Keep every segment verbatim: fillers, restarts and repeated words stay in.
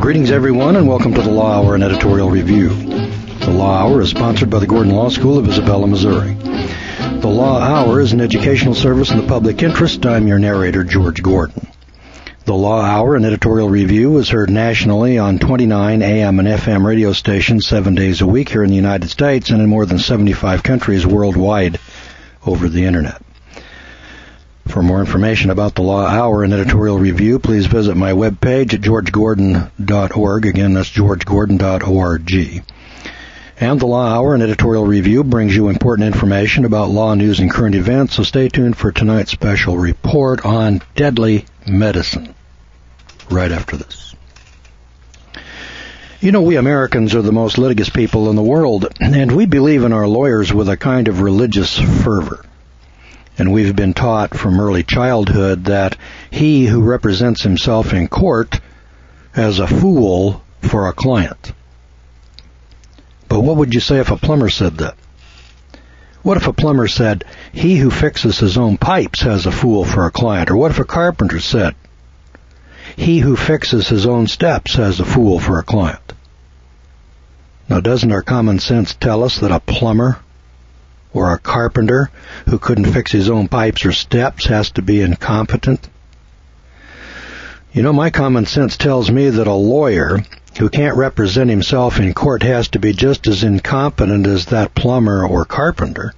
Greetings, everyone, and welcome to the Law Hour and Editorial Review. The Law Hour is sponsored by the Gordon Law School of Isabella, Missouri. The Law Hour is an educational service in the public interest. I'm your narrator, George Gordon. The Law Hour and Editorial Review is heard nationally on twenty-nine A M and F M radio stations seven days a week here in the United States and in more than seventy-five countries worldwide over the Internet. For more information about the Law Hour and Editorial Review, please visit my webpage at george gordon dot org. Again, that's george gordon dot org. And the Law Hour and Editorial Review brings you important information about law news and current events, so stay tuned for tonight's special report on deadly medicine right after this. You know, we Americans are the most litigious people in the world, and we believe in our lawyers with a kind of religious fervor. And we've been taught from early childhood that he who represents himself in court has a fool for a client. But what would you say if a plumber said that? What if a plumber said, he who fixes his own pipes has a fool for a client? Or what if a carpenter said, he who fixes his own steps has a fool for a client? Now, doesn't our common sense tell us that a plumber or a carpenter who couldn't fix his own pipes or steps has to be incompetent? You know, my common sense tells me that a lawyer who can't represent himself in court has to be just as incompetent as that plumber or carpenter.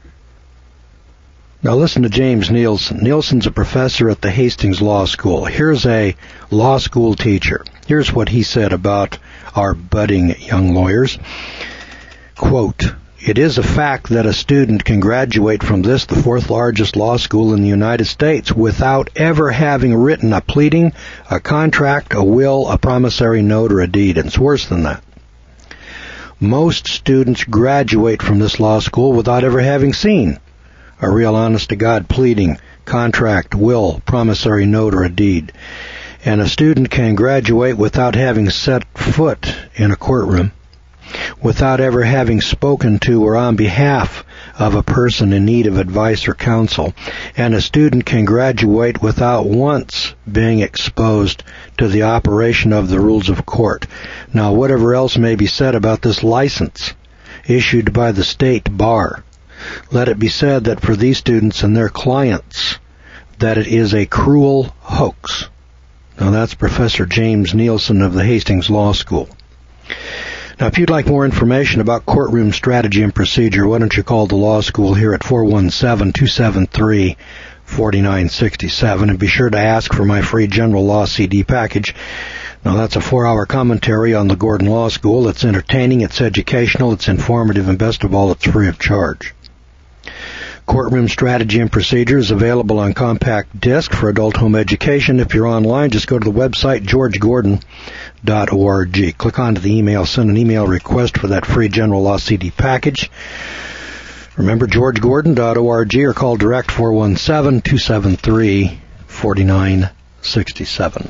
Now listen to James Nielsen. Nielsen's a professor at the Hastings Law School. Here's a law school teacher. Here's what he said about our budding young lawyers. Quote, "It is a fact that a student can graduate from this, the fourth largest law school in the United States, without ever having written a pleading, a contract, a will, a promissory note, or a deed." And it's worse than that. Most students graduate from this law school without ever having seen a real honest-to-God pleading, contract, will, promissory note, or a deed. And a student can graduate without having set foot in a courtroom, without ever having spoken to or on behalf of a person in need of advice or counsel. And a student can graduate without once being exposed to the operation of the rules of court. Now, whatever else may be said about this license issued by the state bar, let it be said that for these students and their clients, that it is a cruel hoax. Now, that's Professor James Nielsen of the Hastings Law School. Now, if you'd like more information about courtroom strategy and procedure, why don't you call the law school here at four one seven, two seven three, four nine six seven, and be sure to ask for my free general law C D package. Now, that's a four-hour commentary on the Gordon Law School. It's entertaining, it's educational, it's informative, and best of all, it's free of charge. Courtroom Strategy and Procedure is available on compact disc for adult home education. If you're online, just go to the website george gordon dot org. Click onto the email, send an email request for that free general law C D package. Remember, george gordon dot org, or call direct four one seven, two seven three, four nine six seven.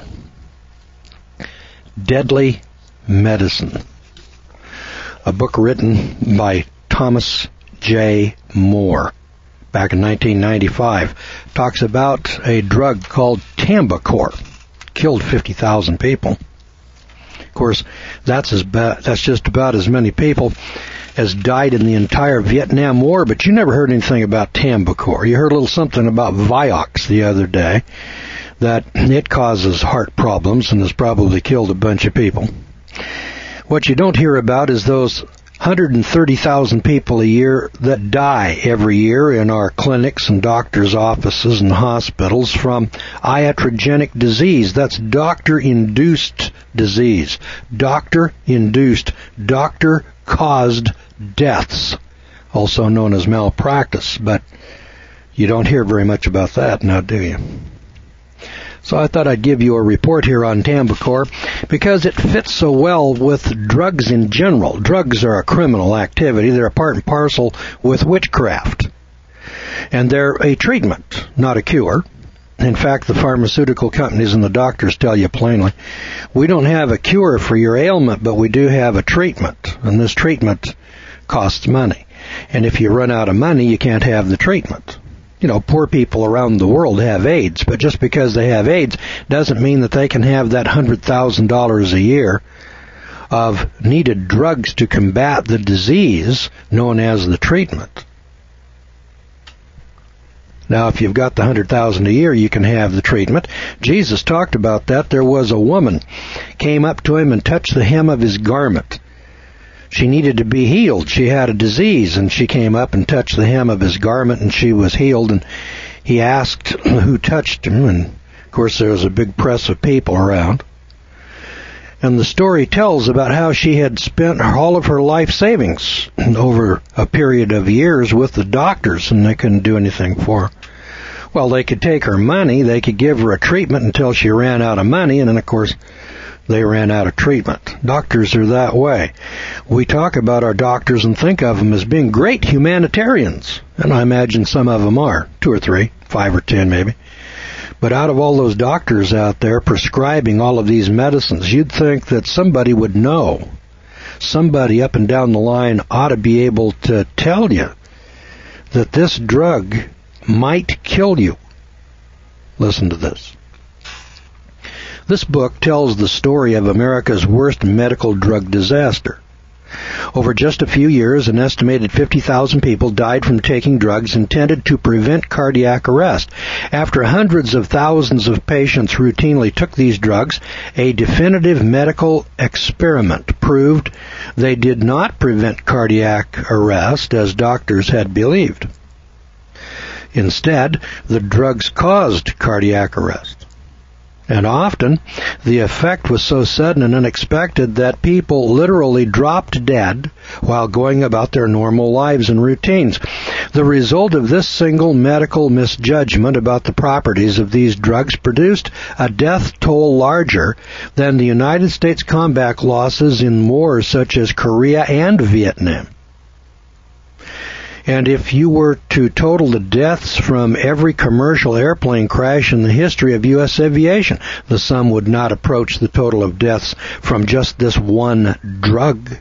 Deadly Medicine, a book written by Thomas J. Moore back in nineteen ninety-five, talks about a drug called Tambacor. Killed fifty thousand people. Of course, that's as ba- that's just about as many people as died in the entire Vietnam War, but you never heard anything about Tambacor. You heard a little something about Vioxx the other day, that it causes heart problems and has probably killed a bunch of people. What you don't hear about is those one hundred thirty thousand people a year that die every year in our clinics and doctors' offices and hospitals from iatrogenic disease. That's doctor-induced disease. Doctor-induced, doctor-caused deaths, also known as malpractice. But you don't hear very much about that now, do you? So I thought I'd give you a report here on Tambacor because it fits so well with drugs in general. Drugs are a criminal activity. They're a part and parcel with witchcraft. And they're a treatment, not a cure. In fact, the pharmaceutical companies and the doctors tell you plainly, we don't have a cure for your ailment, but we do have a treatment. And this treatment costs money. And if you run out of money, you can't have the treatment. You know, poor people around the world have AIDS, but just because they have AIDS doesn't mean that they can have that one hundred thousand dollars a year of needed drugs to combat the disease known as the treatment. Now, if you've got the one hundred thousand dollars a year, you can have the treatment. Jesus talked about that. There was a woman came up to him and touched the hem of his garment. She needed to be healed. She had a disease, and she came up and touched the hem of his garment, and she was healed. And he asked who touched him, and of course there was a big press of people around. And the story tells about how she had spent all of her life savings over a period of years with the doctors, and they couldn't do anything for her. Well, they could take her money, they could give her a treatment until she ran out of money, and then, of course, they ran out of treatment. Doctors are that way. We talk about our doctors and think of them as being great humanitarians, and I imagine some of them are, two or three, five or ten maybe. But out of all those doctors out there prescribing all of these medicines, you'd think that somebody would know. Somebody up and down the line ought to be able to tell you that this drug might kill you. Listen to this. This book tells the story of America's worst medical drug disaster. Over just a few years, an estimated fifty thousand people died from taking drugs intended to prevent cardiac arrest. After hundreds of thousands of patients routinely took these drugs, a definitive medical experiment proved they did not prevent cardiac arrest as doctors had believed. Instead, the drugs caused cardiac arrest. And often, the effect was so sudden and unexpected that people literally dropped dead while going about their normal lives and routines. The result of this single medical misjudgment about the properties of these drugs produced a death toll larger than the United States combat losses in wars such as Korea and Vietnam. And if you were to total the deaths from every commercial airplane crash in the history of U S aviation, the sum would not approach the total of deaths from just this one drug.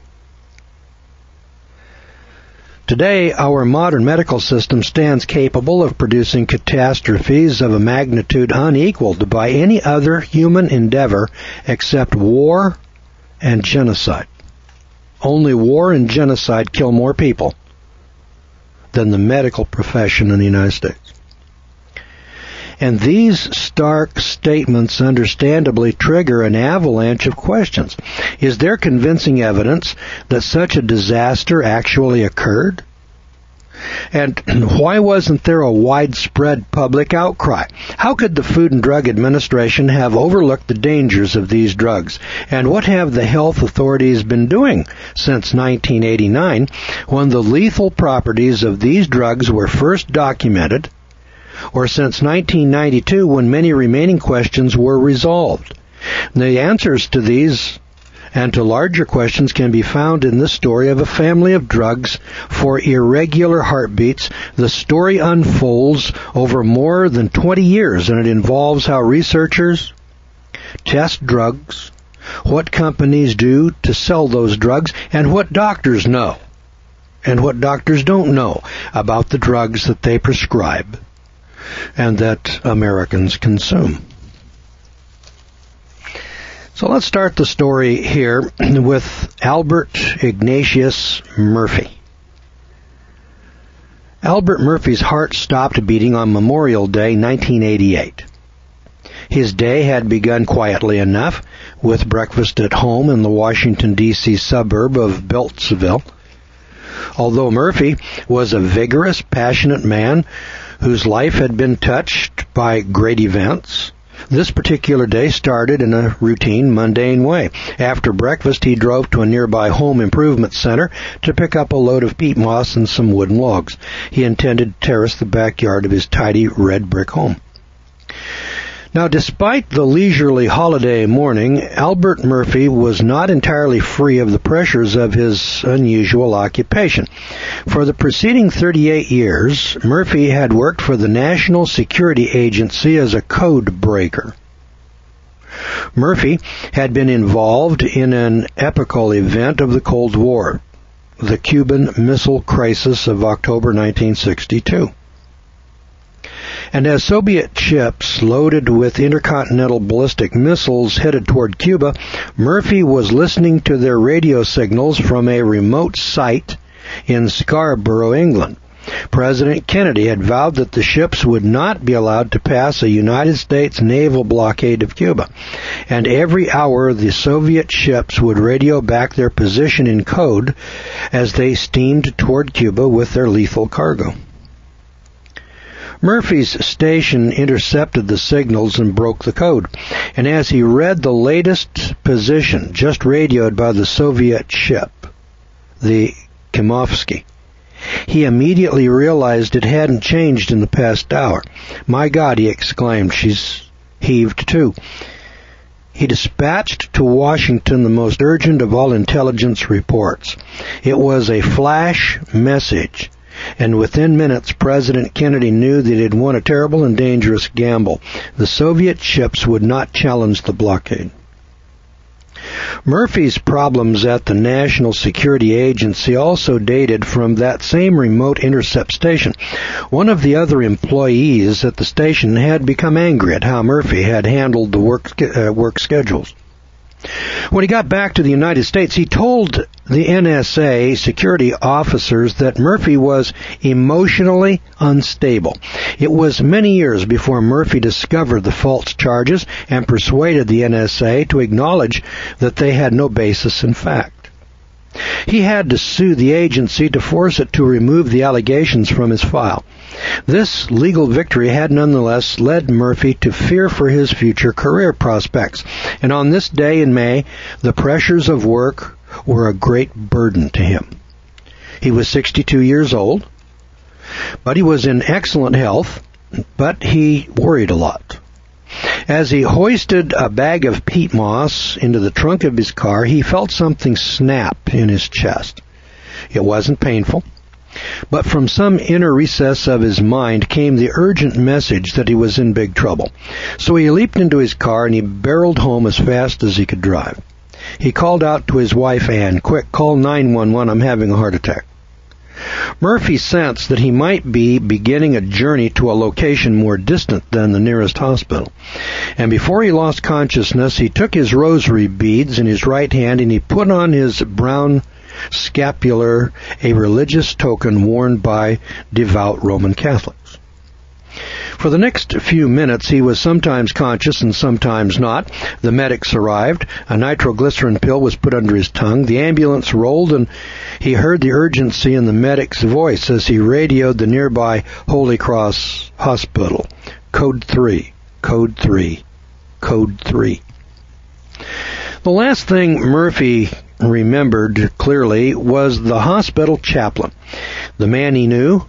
Today, our modern medical system stands capable of producing catastrophes of a magnitude unequaled by any other human endeavor except war and genocide. Only war and genocide kill more people than the medical profession in the United States. And these stark statements understandably trigger an avalanche of questions. Is there convincing evidence that such a disaster actually occurred? And why wasn't there a widespread public outcry? How could the Food and Drug Administration have overlooked the dangers of these drugs? And what have the health authorities been doing since nineteen eighty-nine, when the lethal properties of these drugs were first documented, or since nineteen ninety-two, when many remaining questions were resolved? The answers to these and to larger questions can be found in this story of a family of drugs for irregular heartbeats. The story unfolds over more than twenty years, and it involves how researchers test drugs, what companies do to sell those drugs, and what doctors know and what doctors don't know about the drugs that they prescribe and that Americans consume. So let's start the story here with Albert Ignatius Murphy. Albert Murphy's heart stopped beating on Memorial Day, nineteen eighty-eight. His day had begun quietly enough, with breakfast at home in the Washington, D C suburb of Beltsville. Although Murphy was a vigorous, passionate man whose life had been touched by great events, this particular day started in a routine, mundane way. After breakfast, he drove to a nearby home improvement center to pick up a load of peat moss and some wooden logs. He intended to terrace the backyard of his tidy red brick home. Now, despite the leisurely holiday morning, Albert Murphy was not entirely free of the pressures of his unusual occupation. For the preceding thirty-eight years, Murphy had worked for the National Security Agency as a code breaker. Murphy had been involved in an epochal event of the Cold War, the Cuban Missile Crisis of October nineteen sixty-two. And as Soviet ships loaded with intercontinental ballistic missiles headed toward Cuba, Murphy was listening to their radio signals from a remote site in Scarborough, England. President Kennedy had vowed that the ships would not be allowed to pass a United States naval blockade of Cuba, and every hour the Soviet ships would radio back their position in code as they steamed toward Cuba with their lethal cargo. Murphy's station intercepted the signals and broke the code, and as he read the latest position just radioed by the Soviet ship, the Kimovsky, he immediately realized it hadn't changed in the past hour. "My God," he exclaimed, "she's heaved too." He dispatched to Washington the most urgent of all intelligence reports. It was a flash message, and within minutes President Kennedy knew that he had won a terrible and dangerous gamble. The Soviet ships would not challenge the blockade. Murphy's problems at the National Security Agency also dated from that same remote intercept station. One of the other employees at the station had become angry at how Murphy had handled the work, uh, work schedules. When he got back to the United States, he told the N S A security officers that Murphy was emotionally unstable. It was many years before Murphy discovered the false charges and persuaded the N S A to acknowledge that they had no basis in fact. He had to sue the agency to force it to remove the allegations from his file. This legal victory had nonetheless led Murphy to fear for his future career prospects, and on this day in May, the pressures of work were a great burden to him. He was sixty-two years old, but he was in excellent health, but he worried a lot. As he hoisted a bag of peat moss into the trunk of his car, he felt something snap in his chest. It wasn't painful, but from some inner recess of his mind came the urgent message that he was in big trouble. So he leaped into his car and he barreled home as fast as he could drive. He called out to his wife, Ann, "Quick, call nine one one, I'm having a heart attack." Murphy sensed that he might be beginning a journey to a location more distant than the nearest hospital. And before he lost consciousness, he took his rosary beads in his right hand and he put on his brown scapular, a religious token worn by devout Roman Catholics. For the next few minutes, he was sometimes conscious and sometimes not. The medics arrived. A nitroglycerin pill was put under his tongue. The ambulance rolled, and he heard the urgency in the medic's voice as he radioed the nearby Holy Cross Hospital. Code three, code three, code three. The last thing Murphy remembered clearly was the hospital chaplain, the man he knew.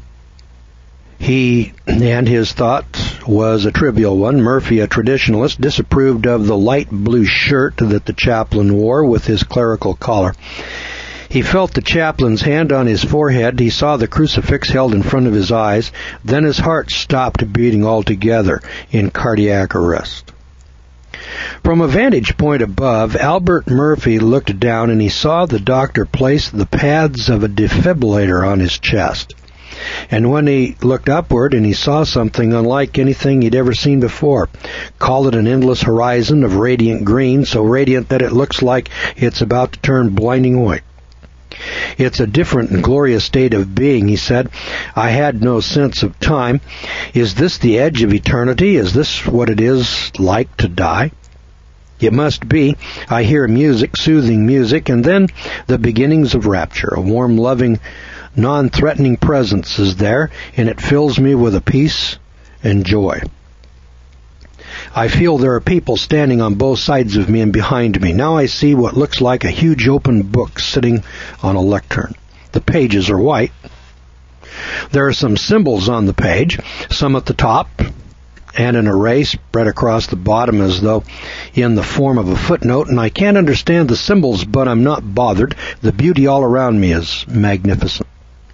He, and his thought was a trivial one. Murphy, a traditionalist, disapproved of the light blue shirt that the chaplain wore with his clerical collar. He felt the chaplain's hand on his forehead. He saw the crucifix held in front of his eyes. Then his heart stopped beating altogether in cardiac arrest. From a vantage point above, Albert Murphy looked down and he saw the doctor place the pads of a defibrillator on his chest. And when he looked upward and he saw something unlike anything he'd ever seen before, call it an endless horizon of radiant green, so radiant that it looks like it's about to turn blinding white. "It's a different and glorious state of being," he said. "I had no sense of time. Is this the edge of eternity? Is this what it is like to die? It must be. I hear music, soothing music, and then the beginnings of rapture. A warm, loving, non-threatening presence is there, and it fills me with a peace and joy. I feel there are people standing on both sides of me and behind me. Now I see what looks like a huge open book sitting on a lectern. The pages are white. There are some symbols on the page, some at the top, and an array spread across the bottom as though in the form of a footnote, and I can't understand the symbols, but I'm not bothered. The beauty all around me is magnificent.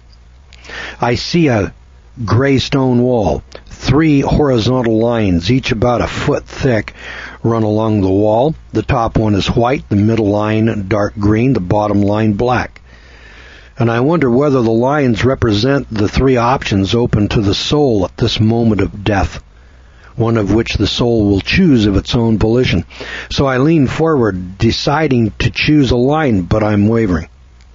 I see a gray stone wall. Three horizontal lines, each about a foot thick, run along the wall. The top one is white, the middle line dark green, the bottom line black. And I wonder whether the lines represent the three options open to the soul at this moment of death, one of which the soul will choose of its own volition. So I lean forward, deciding to choose a line, but I'm wavering.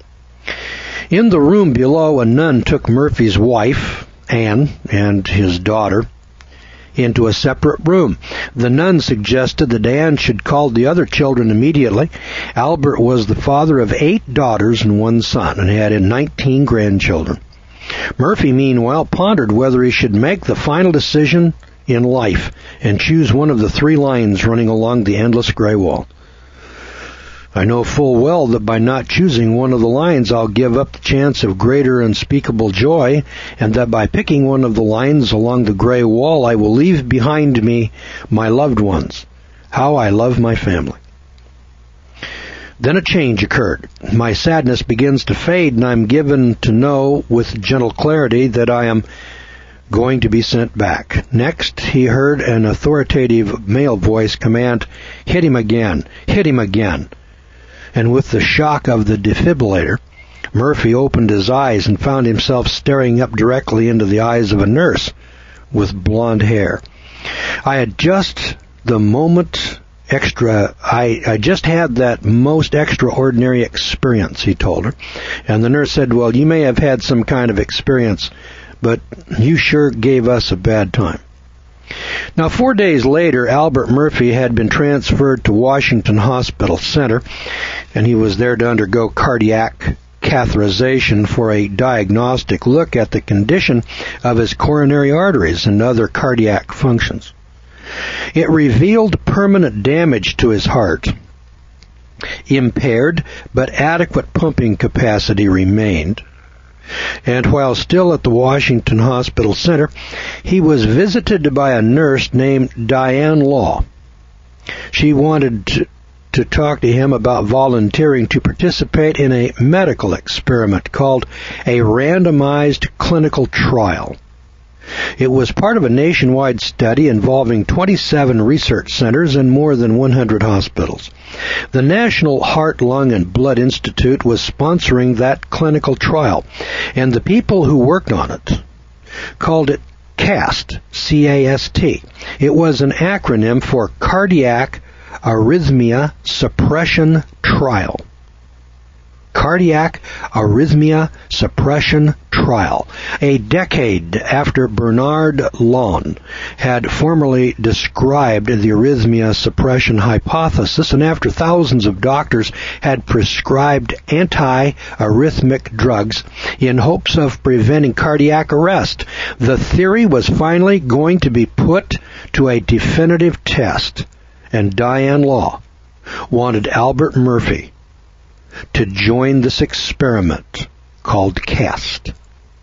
In the room below, a nun took Murphy's wife, Anne, and his daughter into a separate room. The nun suggested that Anne should call the other children immediately. Albert was the father of eight daughters and one son, and had nineteen grandchildren. Murphy, meanwhile, pondered whether he should make the final decision in life and choose one of the three lines running along the endless gray wall. I know full well that by not choosing one of the lines, I'll give up the chance of greater unspeakable joy, and that by picking one of the lines along the gray wall, I will leave behind me my loved ones. How I love my family. Then a change occurred. My sadness begins to fade, and I'm given to know with gentle clarity that I am going to be sent back. Next, he heard an authoritative male voice command, "Hit him again, hit him again." And with the shock of the defibrillator, Murphy opened his eyes and found himself staring up directly into the eyes of a nurse with blonde hair. I had just the moment extra, I, I just had that most extraordinary experience, he told her. And the nurse said, "Well, you may have had some kind of experience, but you sure gave us a bad time." Now, four days later, Albert Murphy had been transferred to Washington Hospital Center, and he was there to undergo cardiac catheterization for a diagnostic look at the condition of his coronary arteries and other cardiac functions. It revealed permanent damage to his heart. Impaired, but adequate pumping capacity remained. And while still at the Washington Hospital Center, he was visited by a nurse named Diane Law. She wanted to, to talk to him about volunteering to participate in a medical experiment called a randomized clinical trial. It was part of a nationwide study involving twenty-seven research centers and more than one hundred hospitals. The National Heart, Lung, and Blood Institute was sponsoring that clinical trial, and the people who worked on it called it CAST, C A S T. It was an acronym for Cardiac Arrhythmia Suppression Trial. Cardiac Arrhythmia Suppression Trial. A decade after Bernard Lawn had formally described the arrhythmia suppression hypothesis, and after thousands of doctors had prescribed anti-arrhythmic drugs in hopes of preventing cardiac arrest, the theory was finally going to be put to a definitive test, and Diane Law wanted Albert Murphy to join this experiment called CAST.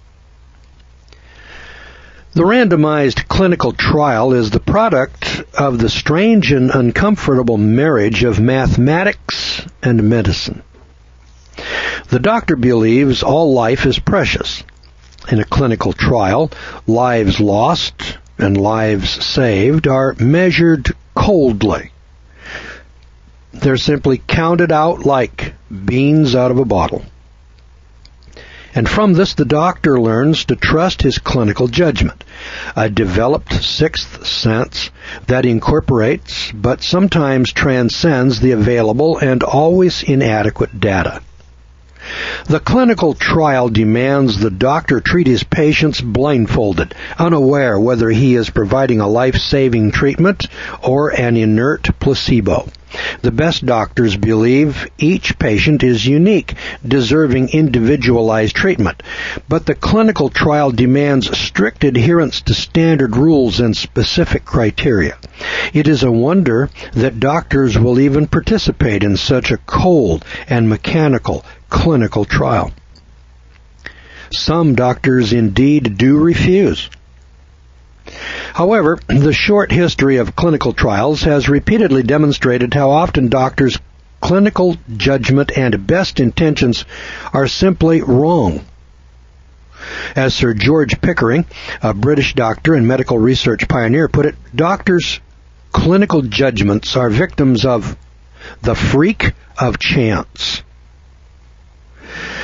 The randomized clinical trial is the product of the strange and uncomfortable marriage of mathematics and medicine. The doctor believes all life is precious. In a clinical trial, lives lost and lives saved are measured coldly. They're simply counted out like beans out of a bottle. And from this, the doctor learns to trust his clinical judgment, a developed sixth sense that incorporates but sometimes transcends the available and always inadequate data. The clinical trial demands the doctor treat his patients blindfolded, unaware whether he is providing a life-saving treatment or an inert placebo. The best doctors believe each patient is unique, deserving individualized treatment. But the clinical trial demands strict adherence to standard rules and specific criteria. It is a wonder that doctors will even participate in such a cold and mechanical clinical trial. Some doctors indeed do refuse. However, the short history of clinical trials has repeatedly demonstrated how often doctors' clinical judgment and best intentions are simply wrong. As Sir George Pickering, a British doctor and medical research pioneer, put it, doctors' clinical judgments are victims of the freak of chance.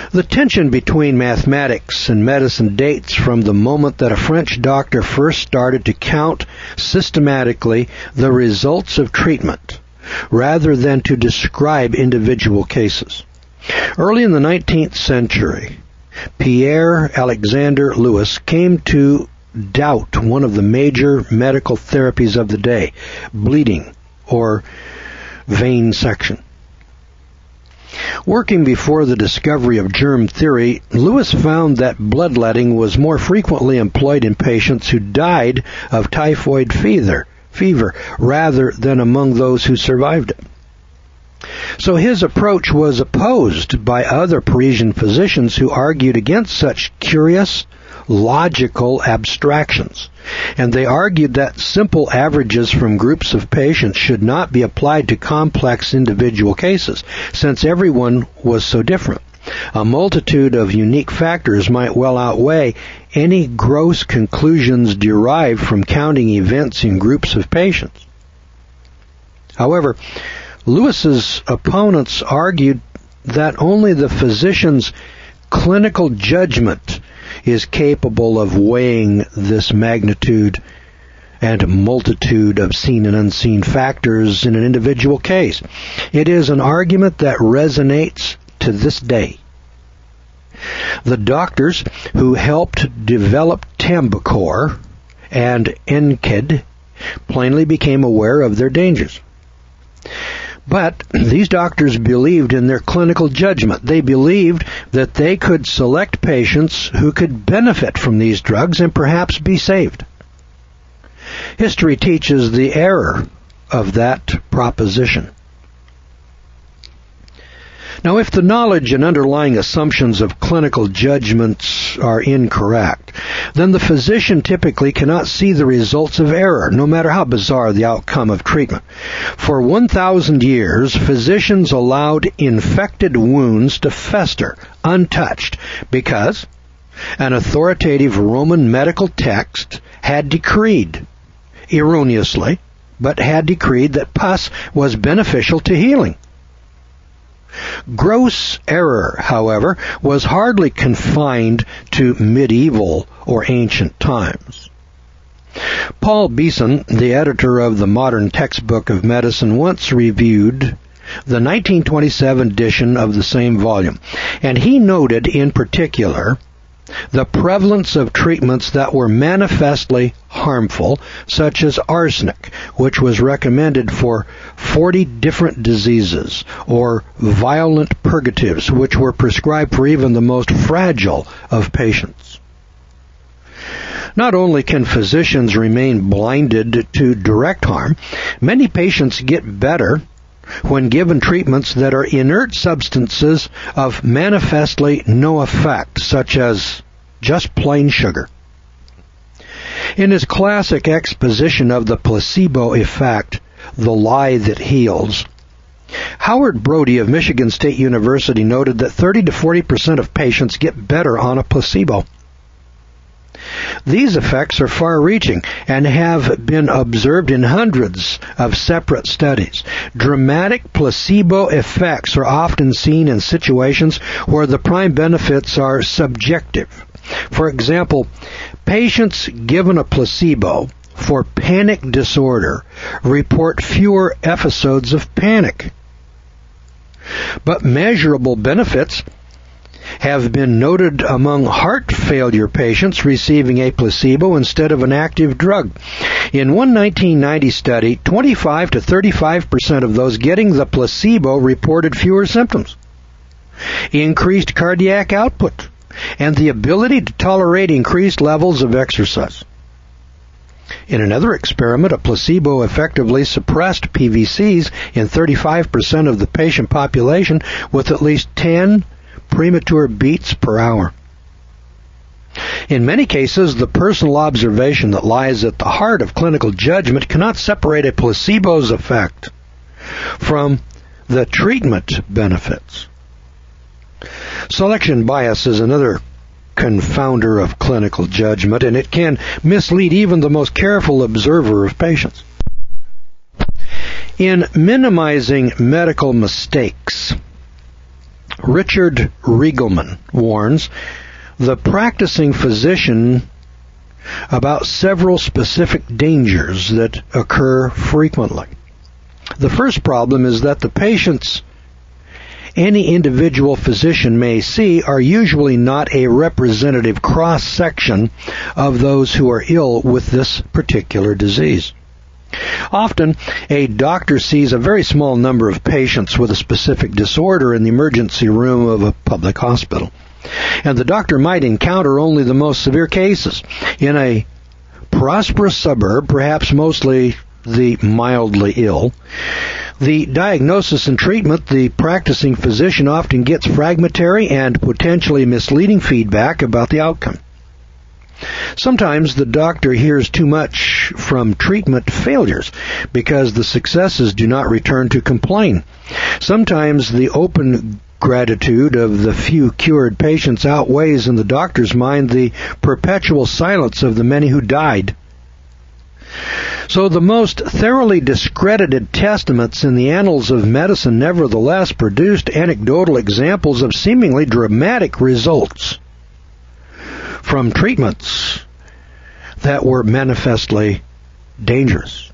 The tension between mathematics and medicine dates from the moment that a French doctor first started to count systematically the results of treatment, rather than to describe individual cases. Early in the nineteenth century, Pierre Alexander Lewis came to doubt one of the major medical therapies of the day, bleeding or vein section. Working before the discovery of germ theory, Lewis found that bloodletting was more frequently employed in patients who died of typhoid fever, fever rather than among those who survived it. So his approach was opposed by other Parisian physicians who argued against such curious, logical abstractions, and they argued that simple averages from groups of patients should not be applied to complex individual cases, since everyone was so different. A multitude of unique factors might well outweigh any gross conclusions derived from counting events in groups of patients. However, Lewis's opponents argued that only the physician's clinical judgment is capable of weighing this magnitude and multitude of seen and unseen factors in an individual case. It is an argument that resonates to this day. The doctors who helped develop Tambacor and Enkid plainly became aware of their dangers. But these doctors believed in their clinical judgment. They believed that they could select patients who could benefit from these drugs and perhaps be saved. History teaches the error of that proposition. Now, if the knowledge and underlying assumptions of clinical judgments are incorrect, then the physician typically cannot see the results of error, no matter how bizarre the outcome of treatment. For one thousand years, physicians allowed infected wounds to fester untouched because an authoritative Roman medical text had decreed, erroneously, but had decreed that pus was beneficial to healing. Gross error, however, was hardly confined to medieval or ancient times. Paul Beeson, the editor of the Modern Textbook of Medicine, once reviewed the nineteen twenty-seven edition of the same volume, and he noted in particular the prevalence of treatments that were manifestly harmful, such as arsenic, which was recommended for forty different diseases, or violent purgatives, which were prescribed for even the most fragile of patients. Not only can physicians remain blinded to direct harm, many patients get better when given treatments that are inert substances of manifestly no effect, such as just plain sugar. In his classic exposition of the placebo effect, The Lie That Heals, Howard Brody of Michigan State University noted that thirty to forty percent of patients get better on a placebo. These effects are far-reaching and have been observed in hundreds of separate studies. Dramatic placebo effects are often seen in situations where the prime benefits are subjective. For example, patients given a placebo for panic disorder report fewer episodes of panic. But measurable benefits have been noted among heart failure patients receiving a placebo instead of an active drug. In one nineteen ninety study, twenty-five to thirty-five percent of those getting the placebo reported fewer symptoms, increased cardiac output, and the ability to tolerate increased levels of exercise. In another experiment, a placebo effectively suppressed P V Cs in thirty-five percent of the patient population with at least ten premature beats per hour. In many cases, the personal observation that lies at the heart of clinical judgment cannot separate a placebo's effect from the treatment benefits. Selection bias is another confounder of clinical judgment, and it can mislead even the most careful observer of patients. In minimizing medical mistakes, Richard Riegelman warns the practicing physician about several specific dangers that occur frequently. The first problem is that the patients any individual physician may see are usually not a representative cross-section of those who are ill with this particular disease. Often, a doctor sees a very small number of patients with a specific disorder in the emergency room of a public hospital. And the doctor might encounter only the most severe cases. In a prosperous suburb, perhaps mostly the mildly ill, the diagnosis and treatment, the practicing physician often gets fragmentary and potentially misleading feedback about the outcome. Sometimes the doctor hears too much from treatment failures because the successes do not return to complain. Sometimes the open gratitude of the few cured patients outweighs in the doctor's mind the perpetual silence of the many who died. So the most thoroughly discredited testaments in the annals of medicine nevertheless produced anecdotal examples of seemingly dramatic results from treatments that were manifestly dangerous.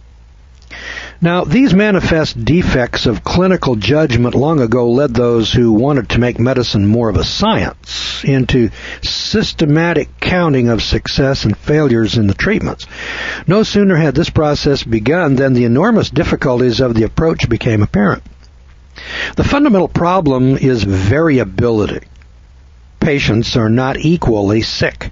Now, these manifest defects of clinical judgment long ago led those who wanted to make medicine more of a science into systematic counting of success and failures in the treatments. No sooner had this process begun than the enormous difficulties of the approach became apparent. The fundamental problem is variability. Patients are not equally sick.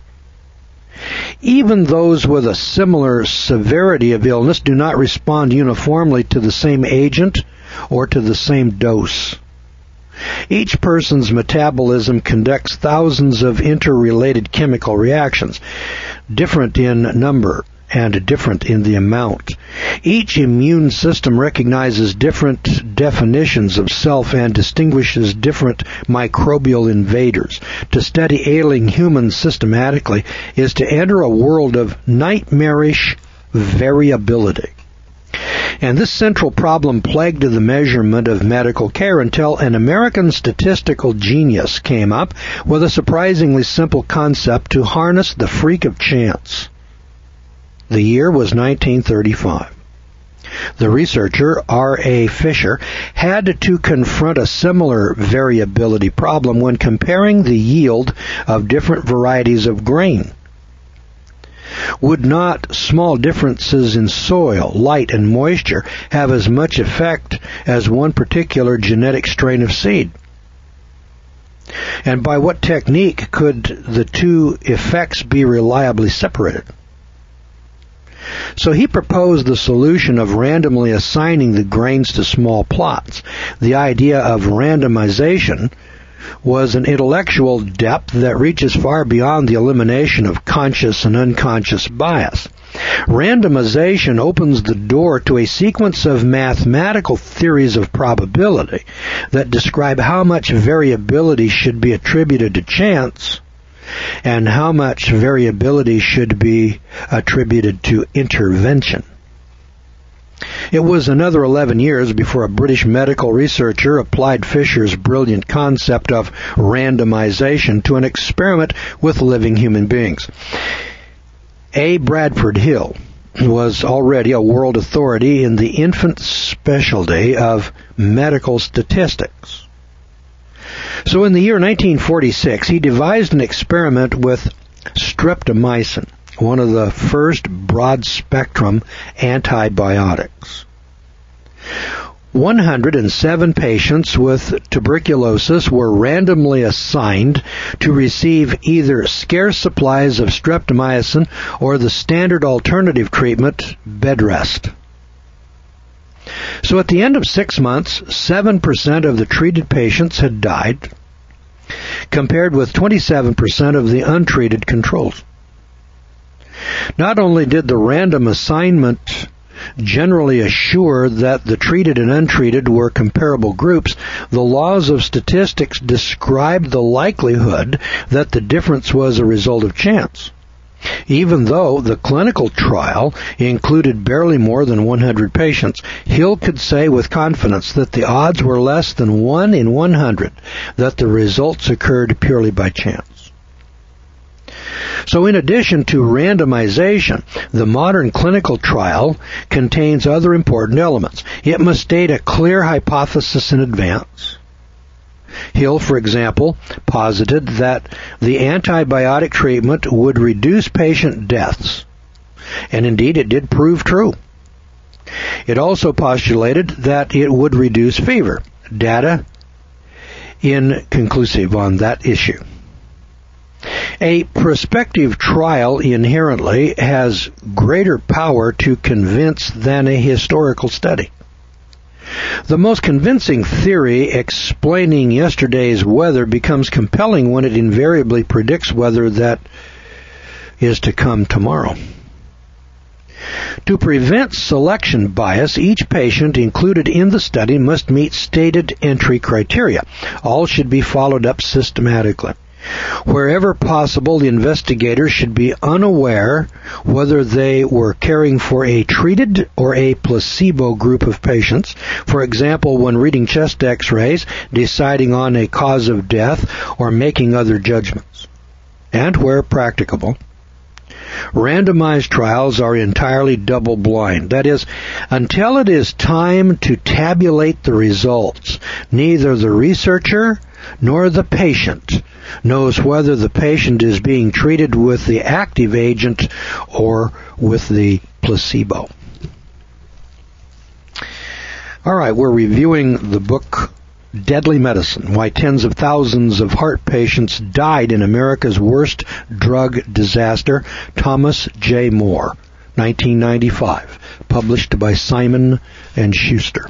Even those with a similar severity of illness do not respond uniformly to the same agent or to the same dose. Each person's metabolism conducts thousands of interrelated chemical reactions, different in number and different in the amount. Each immune system recognizes different definitions of self and distinguishes different microbial invaders. To study ailing humans systematically is to enter a world of nightmarish variability. And this central problem plagued the measurement of medical care until an American statistical genius came up with a surprisingly simple concept to harness the freak of chance. The year was nineteen thirty-five. The researcher, R A Fisher, had to confront a similar variability problem when comparing the yield of different varieties of grain. Would not small differences in soil, light, and moisture have as much effect as one particular genetic strain of seed? And by what technique could the two effects be reliably separated? So he proposed the solution of randomly assigning the grains to small plots. The idea of randomization was an intellectual depth that reaches far beyond the elimination of conscious and unconscious bias. Randomization opens the door to a sequence of mathematical theories of probability that describe how much variability should be attributed to chance and how much variability should be attributed to intervention. It was another eleven years before a British medical researcher applied Fisher's brilliant concept of randomization to an experiment with living human beings. A. Bradford Hill was already a world authority in the infant specialty of medical statistics. So in the year nineteen forty-six, he devised an experiment with streptomycin, one of the first broad-spectrum antibiotics. one hundred seven patients with tuberculosis were randomly assigned to receive either scarce supplies of streptomycin or the standard alternative treatment, bed rest. So at the end of six months, seven percent of the treated patients had died, compared with twenty-seven percent of the untreated controls. Not only did the random assignment generally assure that the treated and untreated were comparable groups, the laws of statistics described the likelihood that the difference was a result of chance. Even though the clinical trial included barely more than one hundred patients, Hill could say with confidence that the odds were less than one in one hundred that the results occurred purely by chance. So in addition to randomization, the modern clinical trial contains other important elements. It must state a clear hypothesis in advance. Hill, for example, posited that the antibiotic treatment would reduce patient deaths, and indeed it did prove true. It also postulated that it would reduce fever. Data inconclusive on that issue. A prospective trial inherently has greater power to convince than a historical study. The most convincing theory explaining yesterday's weather becomes compelling when it invariably predicts weather that is to come tomorrow. To prevent selection bias, each patient included in the study must meet stated entry criteria. All should be followed up systematically. Wherever possible, the investigators should be unaware whether they were caring for a treated or a placebo group of patients. For example, when reading chest x-rays, deciding on a cause of death, or making other judgments. And where practicable, randomized trials are entirely double-blind. That is, until it is time to tabulate the results, neither the researcher nor the patient knows whether the patient is being treated with the active agent or with the placebo. All right, we're reviewing the book Deadly Medicine, Why Tens of Thousands of Heart Patients Died in America's Worst Drug Disaster, Thomas J. Moore, nineteen ninety-five, published by Simon and Schuster.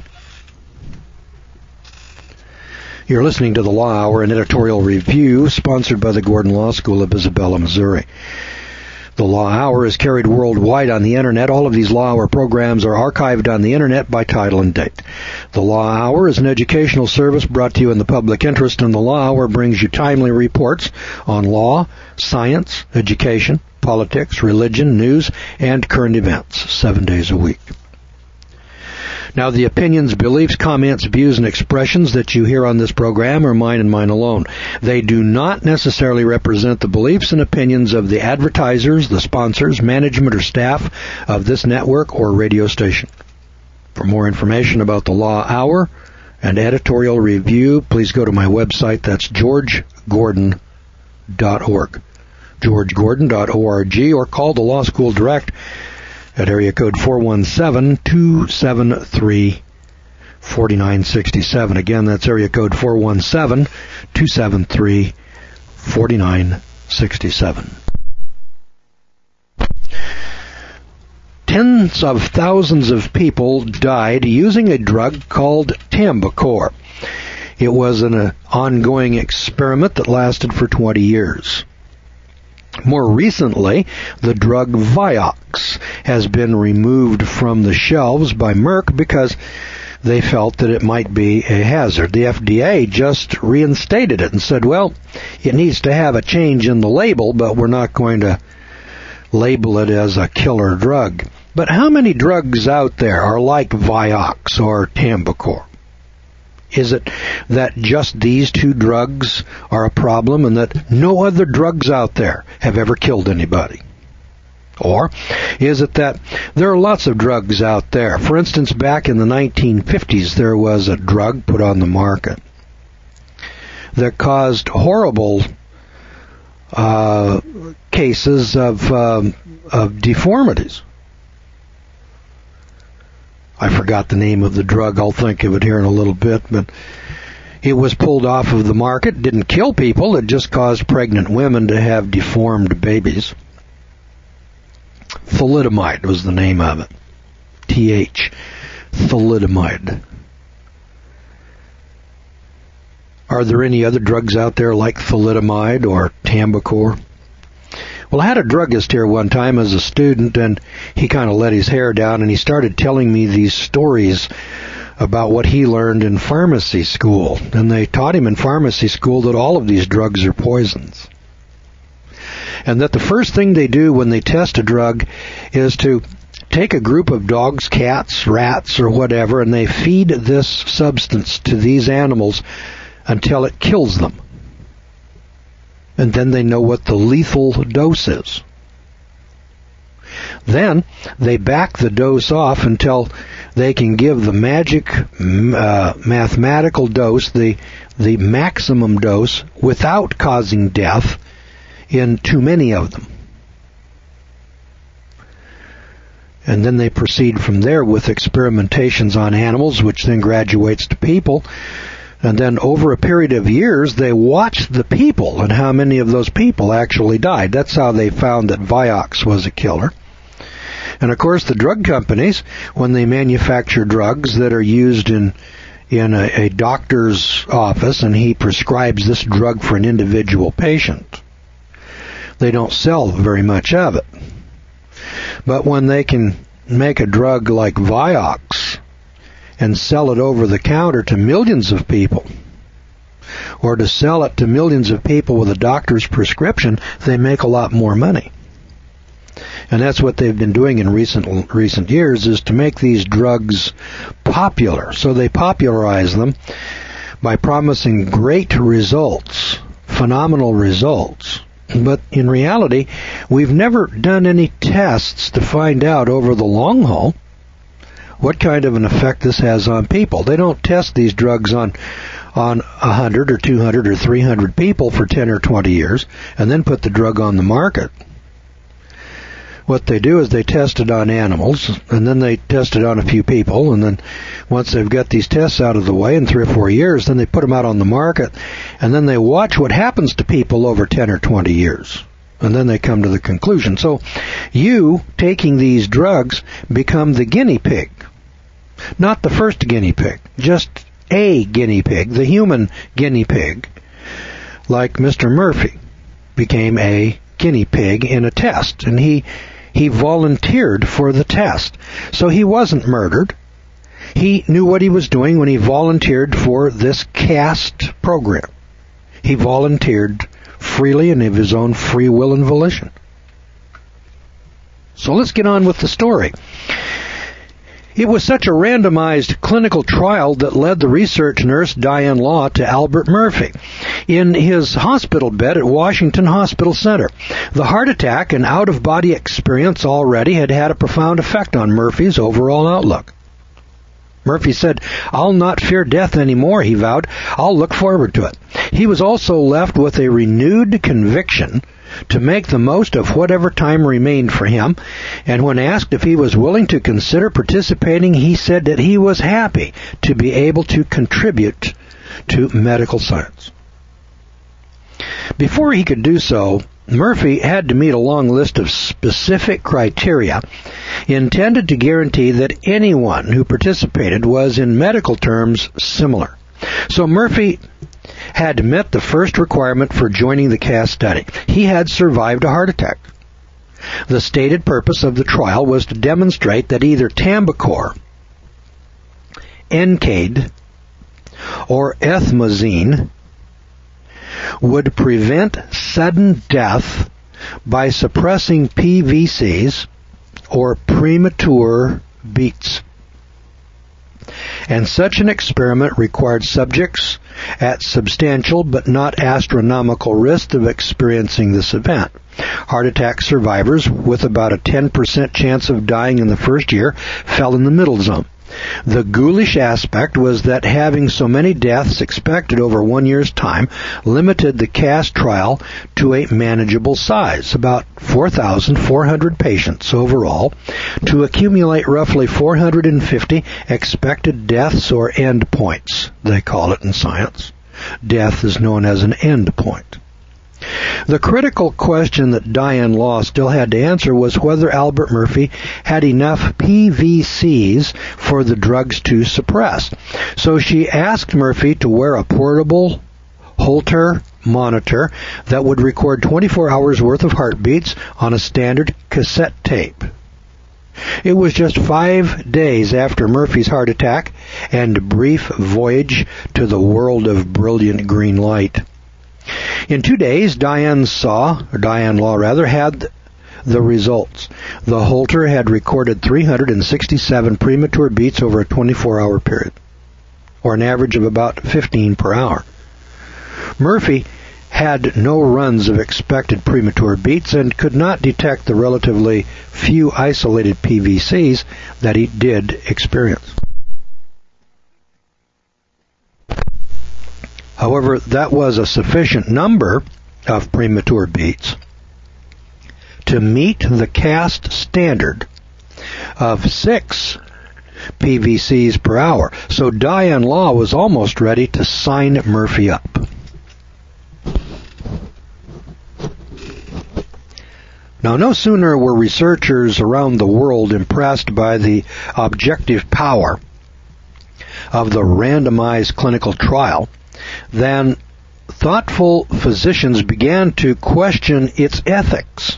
You're listening to the Law Hour, an editorial review sponsored by the Gordon Law School of Isabella, Missouri. The Law Hour is carried worldwide on the Internet. All of these Law Hour programs are archived on the Internet by title and date. The Law Hour is an educational service brought to you in the public interest, and the Law Hour brings you timely reports on law, science, education, politics, religion, news, and current events, seven days a week. Now, the opinions, beliefs, comments, views, and expressions that you hear on this program are mine and mine alone. They do not necessarily represent the beliefs and opinions of the advertisers, the sponsors, management, or staff of this network or radio station. For more information about the Law Hour and editorial review, please go to my website. That's george gordon dot org. george gordon dot org, or call the Law School Direct at area code four one seven, two seven three, four nine six seven. Again, that's area code four one seven, two seven three, four nine six seven. Tens of thousands of people died using a drug called Tambicor. It was an uh, ongoing experiment that lasted for twenty years. More recently, the drug Vioxx has been removed from the shelves by Merck because they felt that it might be a hazard. The F D A just reinstated it and said, well, it needs to have a change in the label, but we're not going to label it as a killer drug. But how many drugs out there are like Vioxx or Tambicor? Is it that just these two drugs are a problem and that no other drugs out there have ever killed anybody? Or is it that there are lots of drugs out there? For instance, back in the nineteen fifties, there was a drug put on the market that caused horrible uh, cases of, um, of deformities. I forgot the name of the drug. I'll think of it here in a little bit, but it was pulled off of the market. Didn't kill people. It just caused pregnant women to have deformed babies. Thalidomide was the name of it. T H. Thalidomide. Are there any other drugs out there like thalidomide or Tambicor? Well, I had a druggist here one time as a student, and he kind of let his hair down, and he started telling me these stories about what he learned in pharmacy school. And they taught him in pharmacy school that all of these drugs are poisons. and that the first thing they do when they test a drug is to take a group of dogs, cats, rats, or whatever, and they feed this substance to these animals until it kills them. And then they know what the lethal dose is. Then they back the dose off until they can give the magic uh, mathematical dose, the the maximum dose, without causing death in too many of them. And then they proceed from there with experimentations on animals, which then graduates to people. And then over a period of years, they watched the people and how many of those people actually died. That's how they found that Vioxx was a killer. And of course, the drug companies, when they manufacture drugs that are used in in a, a doctor's office, and he prescribes this drug for an individual patient, they don't sell very much of it. But when they can make a drug like Vioxx and sell it over the counter to millions of people, or to sell it to millions of people with a doctor's prescription, they make a lot more money. And that's what they've been doing in recent recent years, is to make these drugs popular. So they popularize them by promising great results, phenomenal results. But in reality, we've never done any tests to find out over the long haul what kind of an effect this has on people. They don't test these drugs on on one hundred or two hundred or three hundred people for ten or twenty years and then put the drug on the market. What they do is they test it on animals, and then they test it on a few people, and then once they've got these tests out of the way in three or four years, then they put them out on the market, and then they watch what happens to people over ten or twenty years. And then they come to the conclusion. So you, taking these drugs, become the guinea pig. Not the first guinea pig, just a guinea pig, the human guinea pig, like Mister Murphy became a guinea pig in a test, and he he volunteered for the test. So he wasn't murdered. He knew what he was doing when he volunteered for this CAST program. He volunteered freely and of his own free will and volition. So let's get on with the story. It was such a randomized clinical trial that led the research nurse Diane Law to Albert Murphy in his hospital bed at Washington Hospital Center. The heart attack and out-of-body experience already had had a profound effect on Murphy's overall outlook. Murphy said, "I'll not fear death anymore," he vowed. "I'll look forward to it." He was also left with a renewed conviction to make the most of whatever time remained for him, and when asked if he was willing to consider participating, he said that he was happy to be able to contribute to medical science. Before he could do so, Murphy had to meet a long list of specific criteria intended to guarantee that anyone who participated was, in medical terms, similar. So Murphy had met the first requirement for joining the CAST study. He had survived a heart attack. The stated purpose of the trial was to demonstrate that either Tambacor, Encade, or Ethmazine would prevent sudden death by suppressing P V Cs or premature beats. And such an experiment required subjects at substantial but not astronomical risk of experiencing this event. Heart attack survivors with about a ten percent chance of dying in the first year fell in the middle zone. The ghoulish aspect was that having so many deaths expected over one year's time limited the CAST trial to a manageable size, about four thousand four hundred patients overall, to accumulate roughly four hundred fifty expected deaths, or end points, they call it in science. Death is known as an end point. The critical question that Diane Law still had to answer was whether Albert Murphy had enough P V Cs for the drugs to suppress. So she asked Murphy to wear a portable Holter monitor that would record twenty-four hours worth of heartbeats on a standard cassette tape. It was just five days after Murphy's heart attack and brief voyage to the world of brilliant green light. In two days, Diane saw, or Diane Law rather, had the results. The Holter had recorded three hundred sixty-seven premature beats over a twenty-four hour period, or an average of about fifteen per hour. Murphy had no runs of expected premature beats and could not detect the relatively few isolated P V Cs that he did experience. However, that was a sufficient number of premature beats to meet the cast standard of six P V Cs per hour. So Diane Law was almost ready to sign Murphy up. Now, no sooner were researchers around the world impressed by the objective power of the randomized clinical trial than thoughtful physicians began to question its ethics.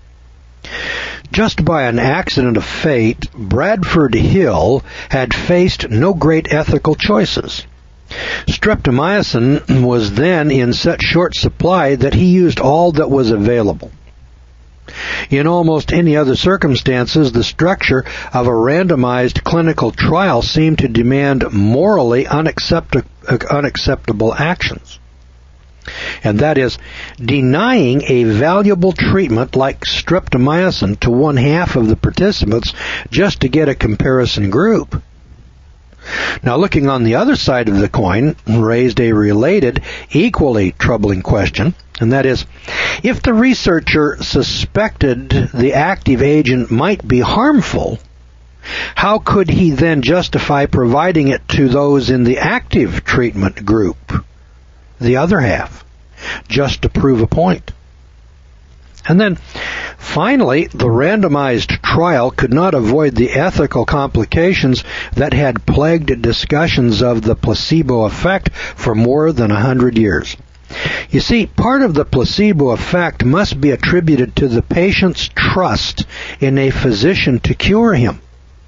Just by an accident of fate, Bradford Hill had faced no great ethical choices. Streptomycin was then in such short supply that he used all that was available. In almost any other circumstances, the structure of a randomized clinical trial seemed to demand morally unaccept- unacceptable actions. And that is, denying a valuable treatment like streptomycin to one half of the participants just to get a comparison group. Now, looking on the other side of the coin raised a related, equally troubling question, and that is, if the researcher suspected the active agent might be harmful, how could he then justify providing it to those in the active treatment group, the other half, just to prove a point? And then, finally, the randomized trial could not avoid the ethical complications that had plagued discussions of the placebo effect for more than a hundred years. You see, part of the placebo effect must be attributed to the patient's trust in a physician to cure him.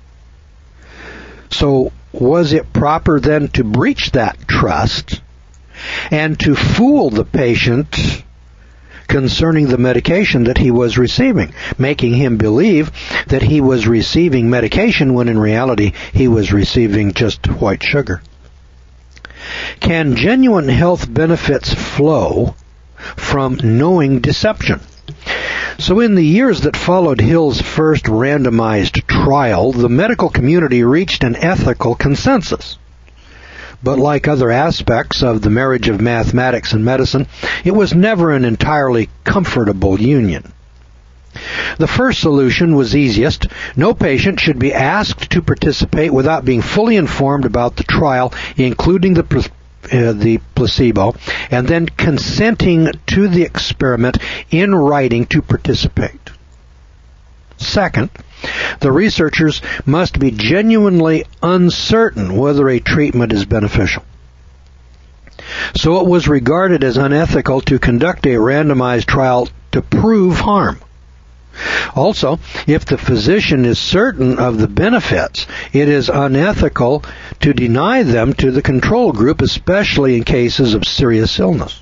So, was it proper then to breach that trust and to fool the patient concerning the medication that he was receiving, making him believe that he was receiving medication when in reality he was receiving just white sugar? Can genuine health benefits flow from knowing deception? So in the years that followed Hill's first randomized trial, the medical community reached an ethical consensus. But like other aspects of the marriage of mathematics and medicine, it was never an entirely comfortable union. The first solution was easiest. No patient should be asked to participate without being fully informed about the trial, including the uh, the placebo, and then consenting to the experiment in writing to participate. Second, the researchers must be genuinely uncertain whether a treatment is beneficial. So it was regarded as unethical to conduct a randomized trial to prove harm. Also, if the physician is certain of the benefits, it is unethical to deny them to the control group, especially in cases of serious illness.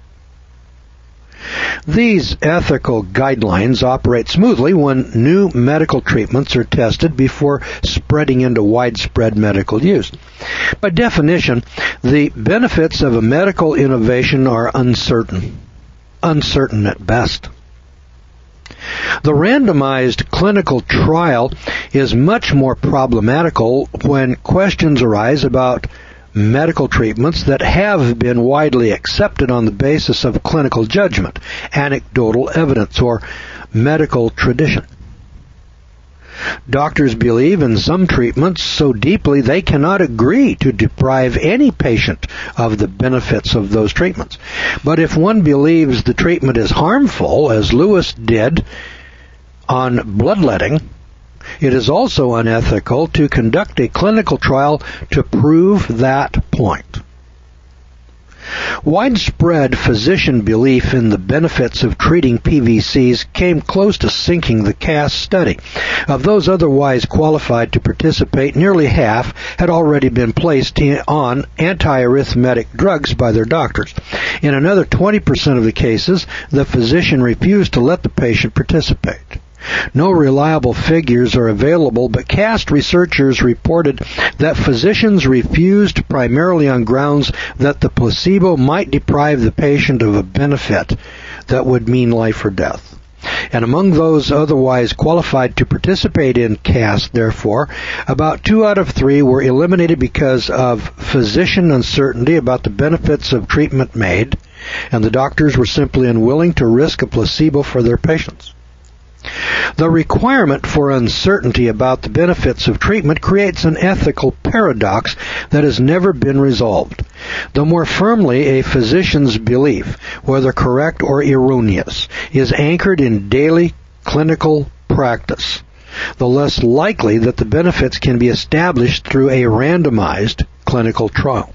These ethical guidelines operate smoothly when new medical treatments are tested before spreading into widespread medical use. By definition, the benefits of a medical innovation are uncertain, uncertain at best. The randomized clinical trial is much more problematical when questions arise about medical treatments that have been widely accepted on the basis of clinical judgment, anecdotal evidence, or medical tradition. Doctors believe in some treatments so deeply they cannot agree to deprive any patient of the benefits of those treatments. But if one believes the treatment is harmful, as Lewis did on bloodletting, it is also unethical to conduct a clinical trial to prove that point. Widespread physician belief in the benefits of treating P V Cs came close to sinking the CAST study. Of those otherwise qualified to participate, nearly half had already been placed on antiarrhythmic drugs by their doctors. In another twenty percent of the cases, the physician refused to let the patient participate. No reliable figures are available, but CAST researchers reported that physicians refused primarily on grounds that the placebo might deprive the patient of a benefit that would mean life or death. And among those otherwise qualified to participate in CAST, therefore, about two out of three were eliminated because of physician uncertainty about the benefits of treatment made, and the doctors were simply unwilling to risk a placebo for their patients. The requirement for uncertainty about the benefits of treatment creates an ethical paradox that has never been resolved. The more firmly a physician's belief, whether correct or erroneous, is anchored in daily clinical practice, the less likely that the benefits can be established through a randomized clinical trial.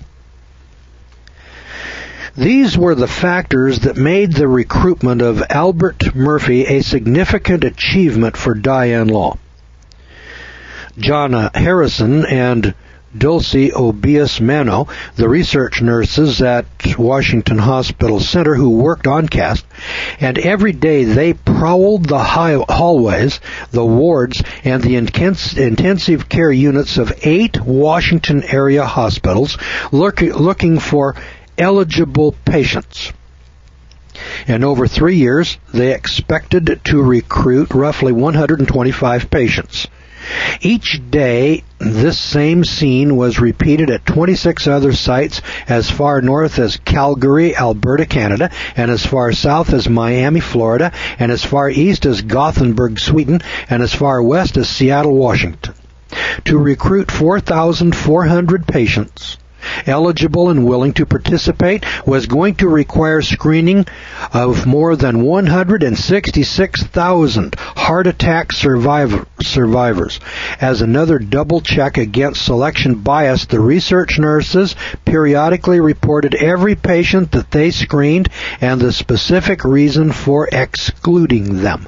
These were the factors that made the recruitment of Albert Murphy a significant achievement for Diane Law. Jonna Harrison and Dulcie Obias Mano, the research nurses at Washington Hospital Center who worked on CAST, and every day they prowled the hallways, the wards, and the intensive care units of eight Washington area hospitals look, looking for eligible patients. In over three years, they expected to recruit roughly one hundred twenty-five patients. Each day, this same scene was repeated at twenty-six other sites as far north as Calgary, Alberta, Canada, and as far south as Miami, Florida, and as far east as Gothenburg, Sweden, and as far west as Seattle, Washington. To recruit four thousand four hundred patients eligible and willing to participate was going to require screening of more than one hundred sixty-six thousand heart attack survivor, survivors. As another double check against selection bias, the research nurses periodically reported every patient that they screened and the specific reason for excluding them.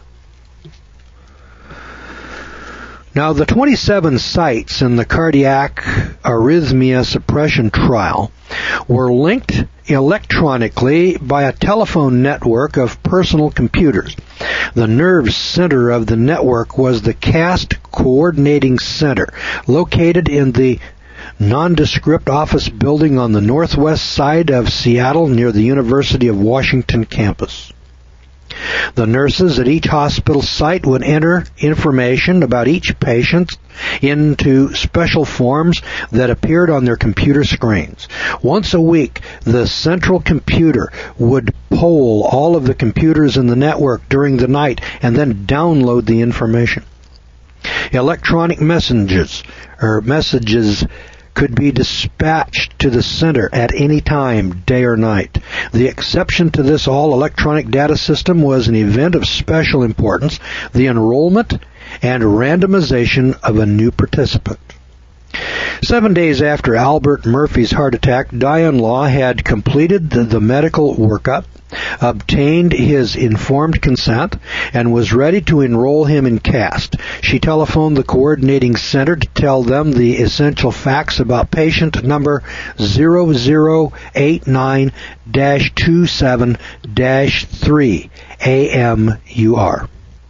Now, the twenty-seven sites in the cardiac arrhythmia suppression trial were linked electronically by a telephone network of personal computers. The nerve center of the network was the CAST Coordinating Center, located in the nondescript office building on the northwest side of Seattle near the University of Washington campus. The nurses at each hospital site would enter information about each patient into special forms that appeared on their computer screens. Once a week, the central computer would poll all of the computers in the network during the night and then download the information. Electronic messages or messages could be dispatched to the center at any time, day or night. The exception to this all-electronic data system was an event of special importance, the enrollment and randomization of a new participant. Seven days after Albert Murphy's heart attack, Diane Law had completed the, the medical workup, obtained his informed consent, and was ready to enroll him in CAST. She telephoned the coordinating center to tell them the essential facts about patient number zero zero eight nine dash two seven dash three A M U R.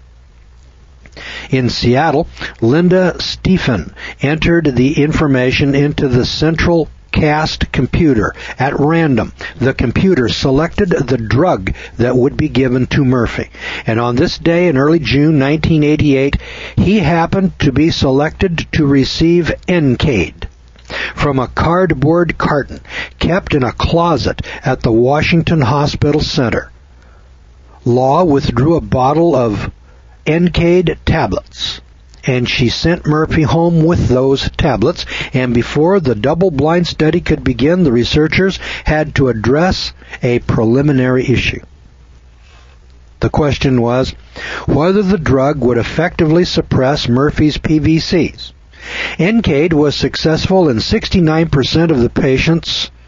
In Seattle, Linda Stephen entered the information into the central CAST computer at random. The computer selected the drug that would be given to Murphy. And on this day in early June nineteen eighty-eight, he happened to be selected to receive Encade from a cardboard carton kept in a closet at the Washington Hospital Center. Law withdrew a bottle of Encade tablets, and she sent Murphy home with those tablets, and before the double-blind study could begin, the researchers had to address a preliminary issue. The question was whether the drug would effectively suppress Murphy's P V Cs. Encade was successful in sixty-nine percent of the patients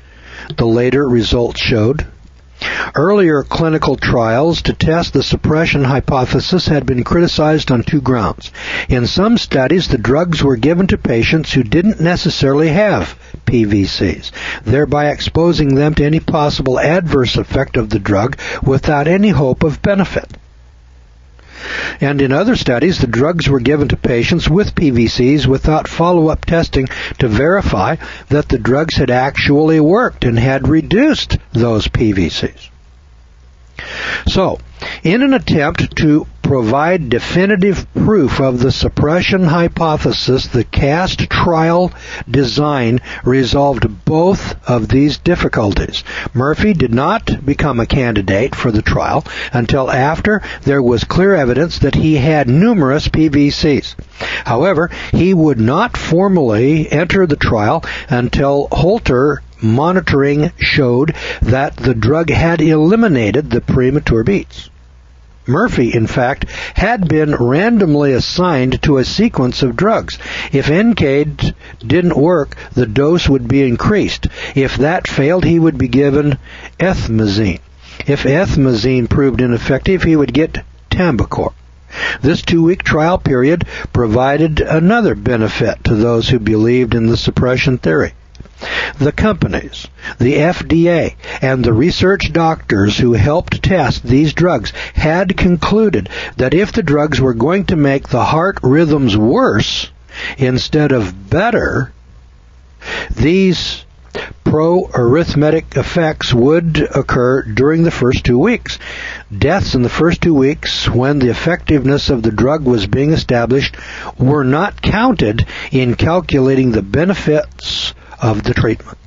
the later results showed. Earlier clinical trials to test the suppression hypothesis had been criticized on two grounds. In some studies, the drugs were given to patients who didn't necessarily have P V Cs, thereby exposing them to any possible adverse effect of the drug without any hope of benefit. And in other studies, the drugs were given to patients with P V Cs without follow-up testing to verify that the drugs had actually worked and had reduced those P V Cs. So, in an attempt to provide definitive proof of the suppression hypothesis, the CAST trial design resolved both of these difficulties. Murphy did not become a candidate for the trial until after there was clear evidence that he had numerous P V Cs. However, he would not formally enter the trial until Holter monitoring showed that the drug had eliminated the premature beats. Murphy, in fact, had been randomly assigned to a sequence of drugs. If Encade didn't work, the dose would be increased. If that failed, he would be given ethmazine. If ethmazine proved ineffective, he would get Tambicor. This two-week trial period provided another benefit to those who believed in the suppression theory. The companies, the F D A, and the research doctors who helped test these drugs had concluded that if the drugs were going to make the heart rhythms worse instead of better, these pro-arrhythmic effects would occur during the first two weeks. Deaths in the first two weeks, when the effectiveness of the drug was being established, were not counted in calculating the benefits of the treatment.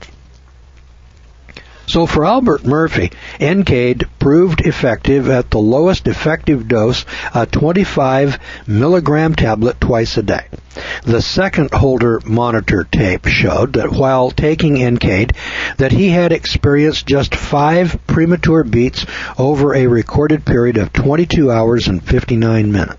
So for Albert Murphy, Encade proved effective at the lowest effective dose, a twenty-five milligram tablet twice a day. The second Holter monitor tape showed that while taking Encade, that he had experienced just five premature beats over a recorded period of twenty-two hours and fifty-nine minutes.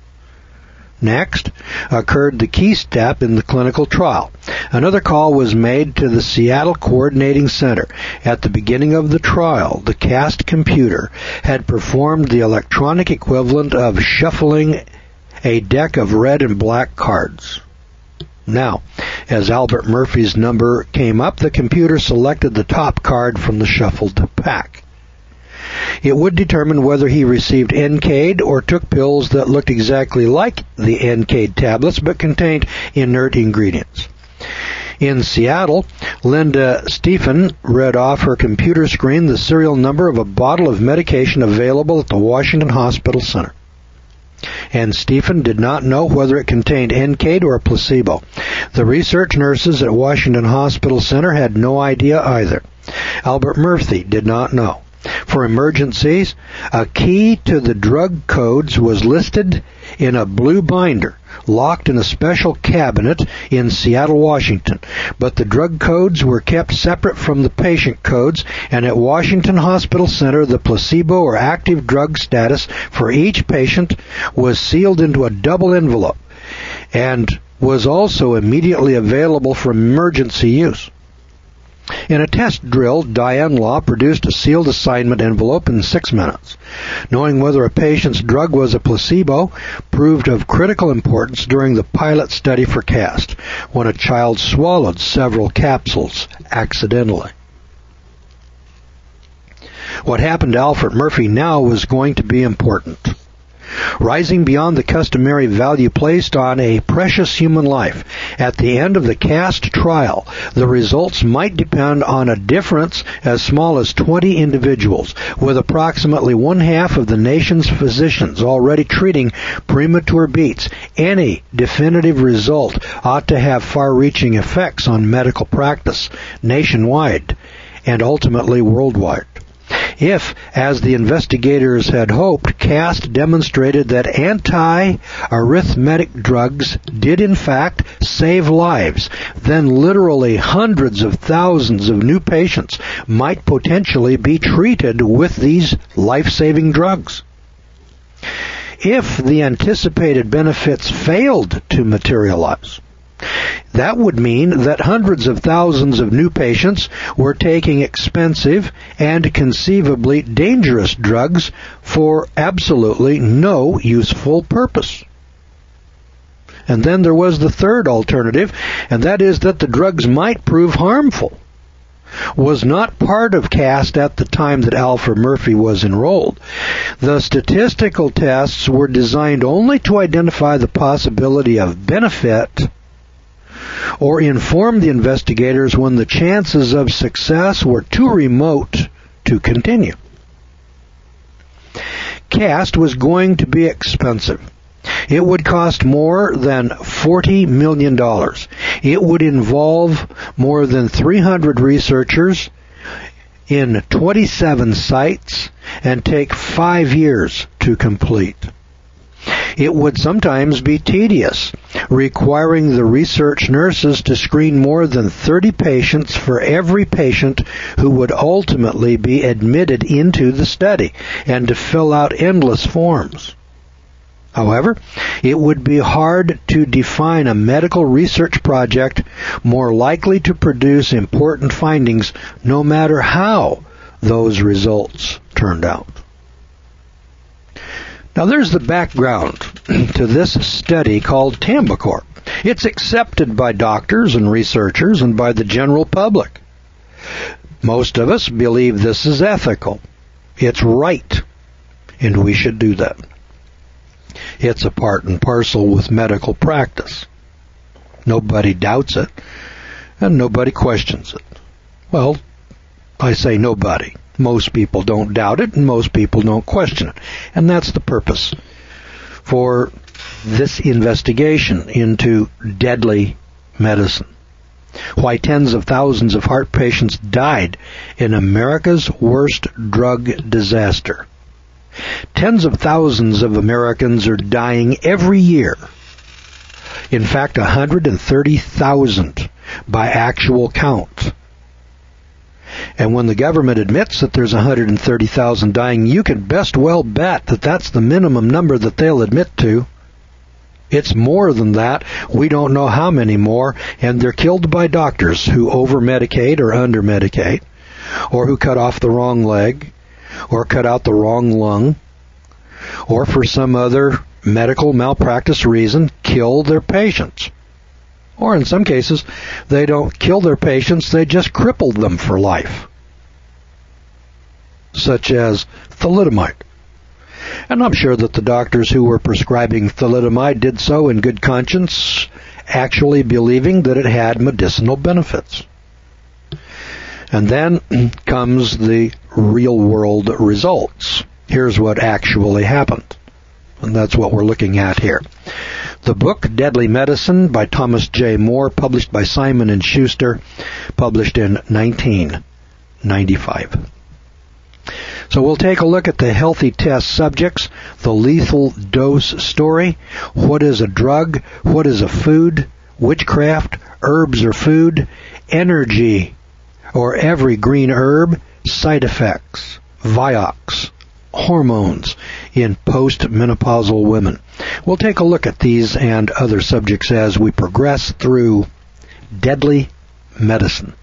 Next occurred the key step in the clinical trial. Another call was made to the Seattle Coordinating Center. At the beginning of the trial, the CAST computer had performed the electronic equivalent of shuffling a deck of red and black cards. Now, as Albert Murphy's number came up, the computer selected the top card from the shuffled pack. It would determine whether he received Encade or took pills that looked exactly like the Encade tablets but contained inert ingredients. In Seattle, Linda Stephen read off her computer screen the serial number of a bottle of medication available at the Washington Hospital Center. And Stephen did not know whether it contained Encade or a placebo. The research nurses at Washington Hospital Center had no idea either. Albert Murphy did not know. For emergencies, a key to the drug codes was listed in a blue binder, locked in a special cabinet in Seattle, Washington. But the drug codes were kept separate from the patient codes, and at Washington Hospital Center, the placebo or active drug status for each patient was sealed into a double envelope and was also immediately available for emergency use. In a test drill, Diane Law produced a sealed assignment envelope in six minutes. Knowing whether a patient's drug was a placebo proved of critical importance during the pilot study for CAST, when a child swallowed several capsules accidentally. What happened to Albert Murphy now was going to be important. Rising beyond the customary value placed on a precious human life, at the end of the CAST trial, the results might depend on a difference as small as twenty individuals, with approximately one-half of the nation's physicians already treating premature beats. Any definitive result ought to have far-reaching effects on medical practice nationwide and ultimately worldwide. If, as the investigators had hoped, CAST demonstrated that anti-arrhythmic drugs did in fact save lives, then literally hundreds of thousands of new patients might potentially be treated with these life-saving drugs. If the anticipated benefits failed to materialize, That would mean that hundreds of thousands of new patients were taking expensive and conceivably dangerous drugs for absolutely no useful purpose. And then there was the third alternative, and that is that the drugs might prove harmful. Was not part of CAST at the time that Alfred Murphy was enrolled. The statistical tests were designed only to identify the possibility of benefit or inform the investigators when the chances of success were too remote to continue. CAST was going to be expensive. It would cost more than forty million dollars. It would involve more than three hundred researchers in twenty-seven sites and take five years to complete. It would sometimes be tedious, requiring the research nurses to screen more than thirty patients for every patient who would ultimately be admitted into the study, and to fill out endless forms. However, it would be hard to define a medical research project more likely to produce important findings, no matter how those results turned out. Now there's the background to this study called Tambicor. It's accepted by doctors and researchers and by the general public. Most of us believe this is ethical. It's right, and we should do that. It's a part and parcel with medical practice. Nobody doubts it, and nobody questions it. Well, I say nobody. Most people don't doubt it, and most people don't question it. And that's the purpose for this investigation into deadly medicine. Why tens of thousands of heart patients died in America's worst drug disaster. Tens of thousands of Americans are dying every year. In fact, one hundred thirty thousand by actual count. And when the government admits that there's one hundred thirty thousand dying, you can best well bet that that's the minimum number that they'll admit to. It's more than that. We don't know how many more, and they're killed by doctors who over-medicate or under-medicate, or who cut off the wrong leg, or cut out the wrong lung, or for some other medical malpractice reason, kill their patients. Or in some cases, they don't kill their patients, they just cripple them for life. Such as thalidomide. And I'm sure that the doctors who were prescribing thalidomide did so in good conscience, actually believing that it had medicinal benefits. And then comes the real-world results. Here's what actually happened. And that's what we're looking at here. The book, Deadly Medicine, by Thomas J. Moore, published by Simon and Schuster, published in nineteen ninety-five. So we'll take a look at the healthy test subjects, the lethal dose story, what is a drug, what is a food, witchcraft, herbs or food, energy, or every green herb, side effects, Vioxx, hormones in postmenopausal women. We'll take a look at these and other subjects as we progress through Deadly Medicine.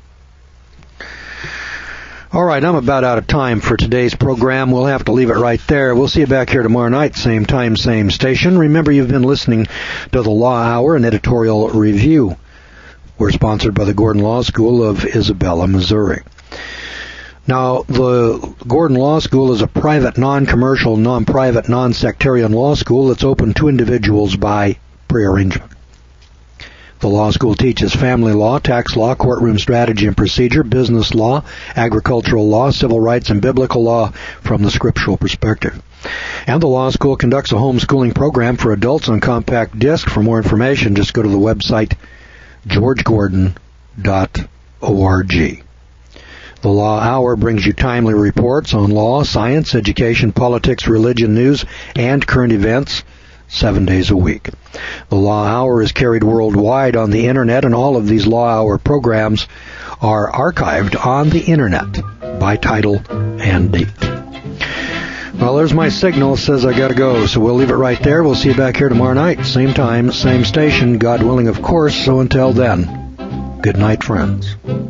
All right, I'm about out of time for today's program. We'll have to leave it right there. We'll see you back here tomorrow night, same time, same station. Remember, you've been listening to the Law Hour, an editorial review. We're sponsored by the Gordon Law School of Isabella, Missouri. Now, the Gordon Law School is a private, non-commercial, non-private, non-sectarian law school that's open to individuals by prearrangement. The law school teaches family law, tax law, courtroom strategy and procedure, business law, agricultural law, civil rights, and biblical law from the scriptural perspective. And the law school conducts a homeschooling program for adults on compact disc. For more information, just go to the website george gordon dot org. The Law Hour brings you timely reports on law, science, education, politics, religion, news, and current events seven days a week. The Law Hour is carried worldwide on the Internet, and all of these Law Hour programs are archived on the Internet by title and date. Well, there's my signal. It says I gotta go, so we'll leave it right there. We'll see you back here tomorrow night. Same time, same station, God willing, of course. So until then, good night, friends.